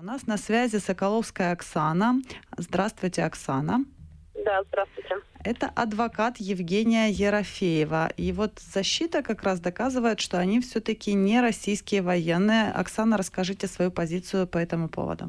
У нас на связи Соколовская Оксана. Здравствуйте, Оксана. Да, здравствуйте. Это адвокат Евгения Ерофеева. И вот защита как раз доказывает, что они все-таки не российские военные. Оксана, расскажите свою позицию по этому поводу.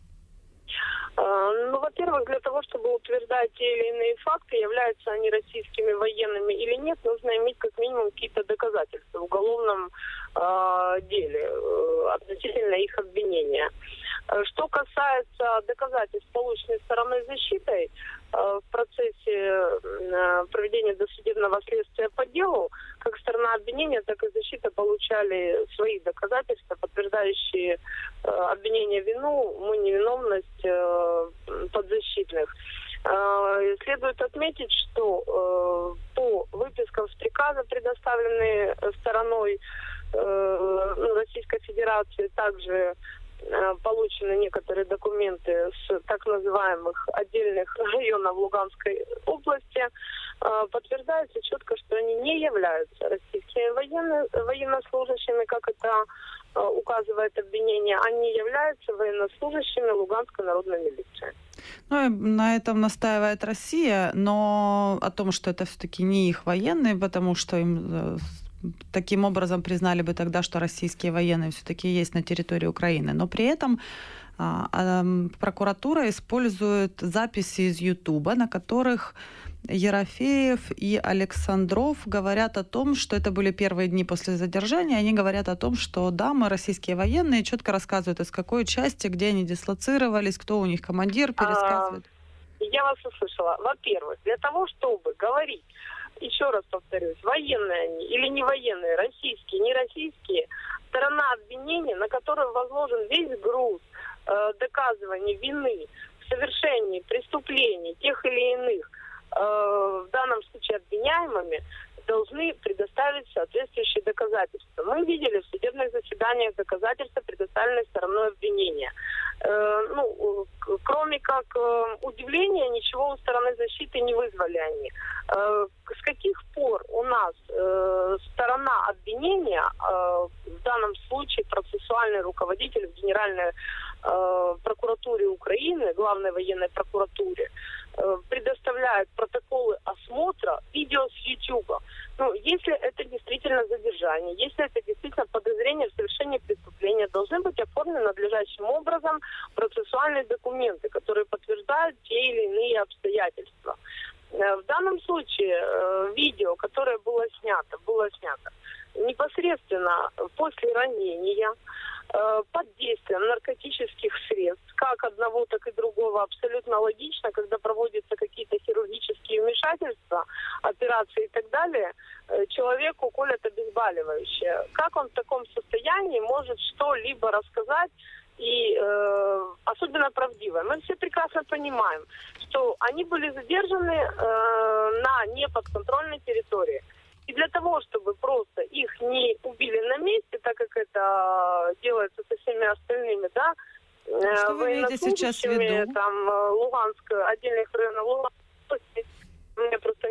Ну, во-первых, для того, чтобы утверждать те или иные факты, являются они российскими военными или нет, нужно иметь как минимум какие-то доказательства в уголовном деле относительно их обвинения. Что касается доказательств, полученных стороной защитой в процессе проведения досудебного следствия по делу, как сторона обвинения, так и защита получали свои доказательства, подтверждающие обвинение вину, невиновность подзащитных. Следует отметить, что по выпискам с приказа, предоставленные стороной Российской Федерации, также получены некоторые документы с так называемых отдельных районов Луганской области. Подтверждается четко, что они не являются российскими военнослужащими, как это указывает обвинение, они являются военнослужащими Луганской народной милиции. Ну, на этом настаивает Россия, но о том, что это все-таки не их военные, потому что им таким образом признали бы тогда, что российские военные все-таки есть на территории Украины. Но при этом прокуратура использует записи из Ютуба, на которых Ерофеев и Александров говорят о том, что это были первые дни после задержания. Они говорят о том, что да, мы российские военные, четко рассказывают, из какой части, где они дислоцировались, кто у них командир, пересказывает. Я вас услышала. Во-первых, для того, чтобы говорить, еще раз повторюсь, военные они или не военные, российские, не российские, сторона обвинения, на которую возложен весь груз доказывания вины в совершении преступлений тех или иных, в данном случае обвиняемыми, должны предоставить соответствующие доказательства. Мы видели в судебных заседаниях доказательства, предоставленные стороной обвинения. Кроме как удивления, ничего у стороны защиты не вызвали они. С каких пор у нас сторона обвинения, в данном случае процессуальный руководитель в Генеральной прокуратуре Украины, главной военной прокуратуре, предоставляет протоколы осмотра видео с YouTube. Если это действительно задержание, если это действительно подозрение в совершении преступления, должны быть оформлены надлежащим образом процессуальные документы, которые подтверждают те или иные обстоятельства. В данном случае видео, которое было снято непосредственно после ранения, под действием наркотических средств, как одного, так и другого, абсолютно логично, когда проводятся какие-то хирургические вмешательства, операции и так далее, человеку колят обезболивающее. Как он в таком состоянии может что-либо рассказать, и особенно правдивое? Мы все прекрасно понимаем, что они были задержаны на неподконтрольной территории. И для того, чтобы просто их не убили на месте, так как это делается со всеми остальными, да, что вы имеете сейчас в виду? Там Луганск, отдельных районов Луганской, я просто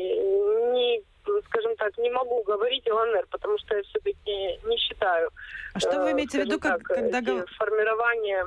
скажем так, не могу говорить ЛНР, потому что я все-таки не считаю. А что вы имеете в виду, когда формирование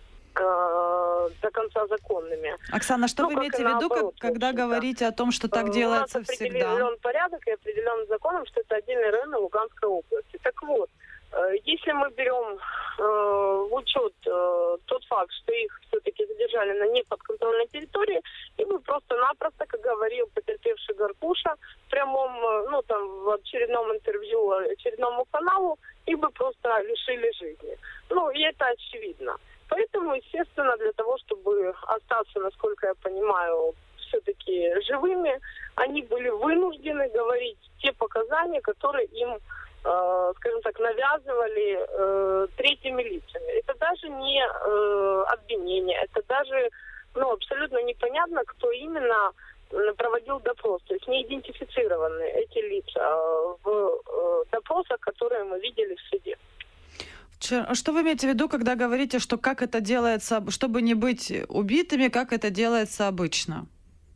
до конца законными. Оксана, что вы имеете в виду, когда говорите о том, что так делается всегда? Определен порядок и определен законом, что это отдельные районы Луганской области. Так вот, если мы берем в учет тот факт, что их все-таки задержали на неподконтрольной территории, и мы просто-напросто, как говорил потерпевший Гаркуша, в прямом, в очередном интервью очередному каналу, их бы просто лишили жизни. И это очевидно. Поэтому, естественно, для того, чтобы остаться, насколько я понимаю, все-таки живыми, они были вынуждены говорить те показания, которые им, скажем так, навязывали третьими лицами. Это даже не обвинение, это даже абсолютно непонятно, кто именно проводил допрос. То есть не идентифицированы эти лица в допросах, которые мы видели в суде. Что вы имеете в виду, когда говорите, что как это делается, чтобы не быть убитыми, как это делается обычно?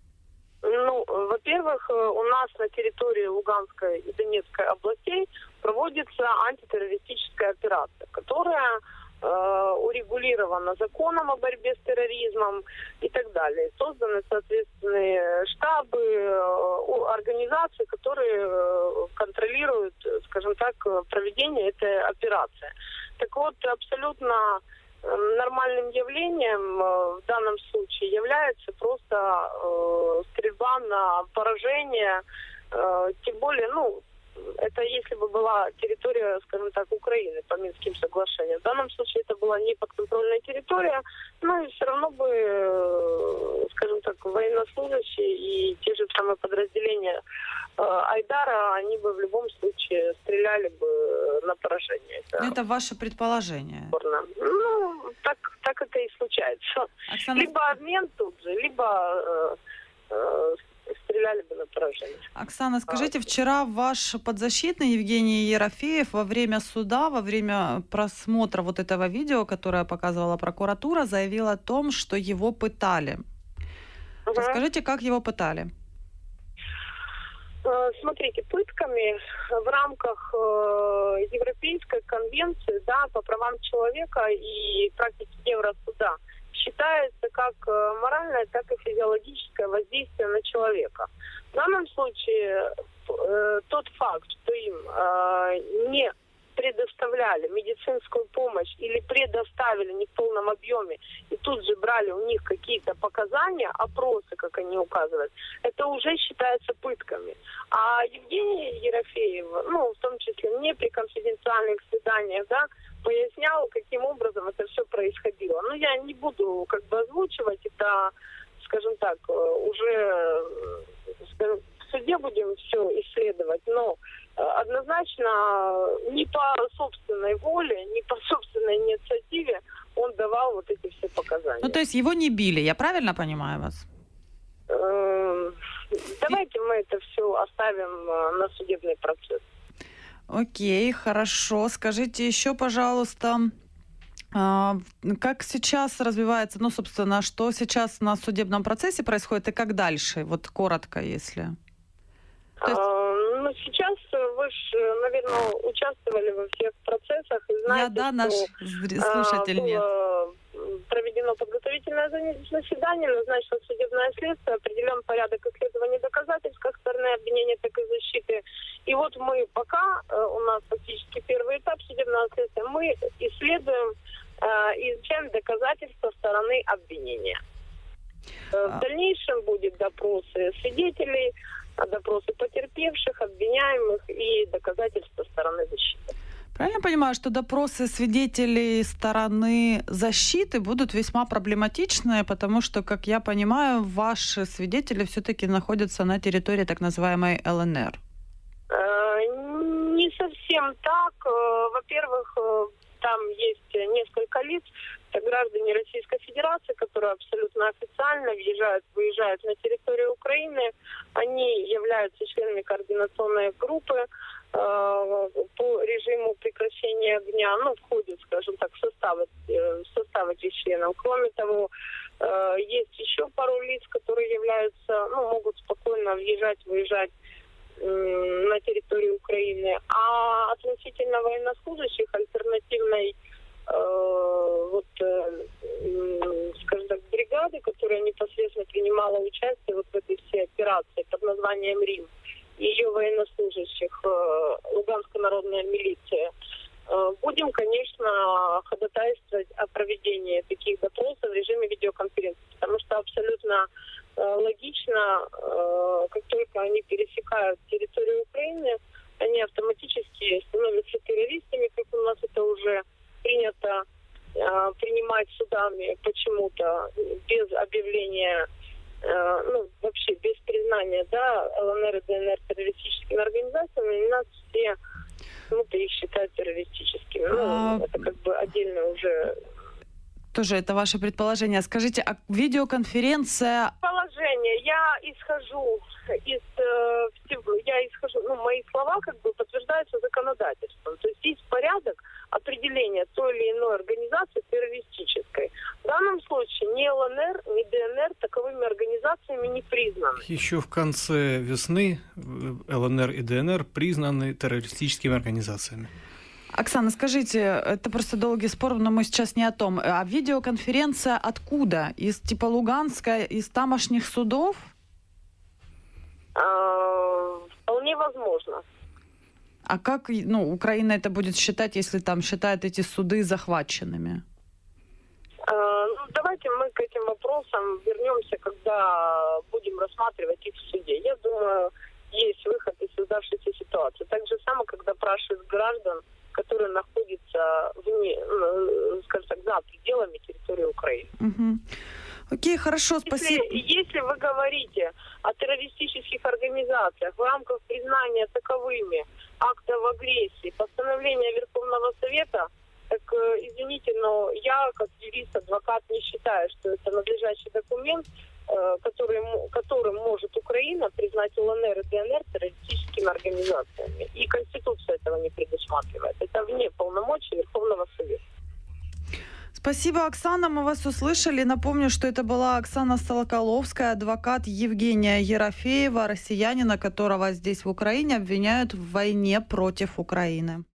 Во-первых, у нас на территории Луганской и Донецкой областей проводится антитеррористическая операция, которая урегулировано законом о борьбе с терроризмом и так далее. Созданы соответственные штабы, организации, которые контролируют, скажем так, проведение этой операции. Так вот, абсолютно нормальным явлением в данном случае является просто стрельба на поражение, тем более, это если бы была территория, скажем так, Украины по Минским соглашениям. В данном случае это была не подконтрольная территория, но и все равно бы, скажем так, военнослужащие и те же самые подразделения Айдара, они бы в любом случае стреляли бы на поражение. Это ваше предположение? Так это и случается. Оксана... Либо обмен тут же, либо стреляли бы на поражение. Оксана, скажите, вчера ваш подзащитный Евгений Ерофеев во время суда, во время просмотра вот этого видео, которое показывала прокуратура, заявил о том, что его пытали. Скажите, как его пытали? Смотрите, пытками в рамках Европейской конвенции, по правам человека и практики Евросуда считается как моральное, так и физиологическое воздействие на человека. В данном случае тот факт, что им не предоставляли медицинскую помощь или предоставили не в полном объеме и тут же брали у них какие-то показания, опросы, как они указывают, это уже считается пытками. А Евгений Ерофеев, в том числе мне при конфиденциальных свиданиях, пояснял, каким образом это все происходило. Я не буду озвучивать это, скажем так, уже в суде будем все исследовать, но однозначно не по собственной воле, не по собственной инициативе он давал вот эти все показания. То есть его не били, я правильно понимаю вас? Давайте мы это все оставим на судебный процесс. Окей, хорошо. Скажите еще, пожалуйста, как сейчас развивается, собственно, что сейчас на судебном процессе происходит и как дальше? Вот коротко, если... Сейчас вы же, наверное, участвовали во всех процессах и знаете, наш слушатель нет. Проведено подготовительное заседание, назначено судебное следствие, определен порядок исследования доказательств как стороны обвинения, так и защиты. И вот мы пока, у нас фактически первый этап судебного следствия, мы исследуем, изучаем доказательства стороны обвинения. В дальнейшем будет допросы свидетелей, допросы потерпевших, обвиняемых и доказательства стороны защиты. Правильно понимаю, что допросы свидетелей стороны защиты будут весьма проблематичные, потому что, как я понимаю, ваши свидетели все-таки находятся на территории так называемой ЛНР? Не совсем так. Во-первых, там есть несколько лиц, это граждане Российской Федерации, которые абсолютно официально выезжают на территорию Украины. Они являются членами координационной группы по режиму прекращения огня, входят, скажем так, в состав этих членов. Кроме того, есть еще пару лиц, которые являются, могут спокойно въезжать-выезжать на территорию Украины. А относительно военнослужащих альтернативной скажем так, бригады, которая непосредственно принимала участие в этой всей операции под названием «Рим», ее военнослужащих, Луганская народная милиция, будем, конечно, ходатайствовать о проведении таких допросов в режиме видеоконференции, потому что абсолютно логично, как только они пересекают территорию Украины, они автоматически становятся террористами, как у нас это уже принято принимать судами почему-то без объявления, вообще без признания, ЛНР и ДНР террористическими организациями, и нас все их считают террористическими. Это отдельно уже... Тоже это ваше предположение. Скажите, а видеоконференция... Положение. Я исхожу, мои слова подтверждаются законодательством. То есть есть порядок определения той или иной организации террористической. В данном случае ни ЛНР, ни ДНР таковыми организациями не признаны. Еще в конце весны ЛНР и ДНР признаны террористическими организациями. Оксана, скажите, это просто долгий спор, но мы сейчас не о том. А видеоконференция откуда? Из типа Луганска, из тамошних судов? Вполне возможно. А как, Украина это будет считать, если там считает эти суды захваченными? Давайте мы к этим вопросам вернемся, когда будем рассматривать их в суде. Я думаю, есть выход из создавшейся ситуации. Так же самое, когда спрашивают граждан, которые находятся вне, скажем так, за пределами территории Украины. Угу. Окей, хорошо, спасибо. Если вы говорите о террористических организациях в рамках признания таковыми актов агрессии, постановления Верховного Совета, так, извините, но я, как юрист, адвокат, не считаю, что это надлежащий документ, которым может Украина признать ЛНР и ДНР террористическими организациями. И Конституция этого не предусматривает. Это вне полномочий Верховного Совета. Спасибо, Оксана, мы вас услышали. Напомню, что это была Оксана Солоколовская, адвокат Евгения Ерофеева, россиянина, которого здесь в Украине обвиняют в войне против Украины.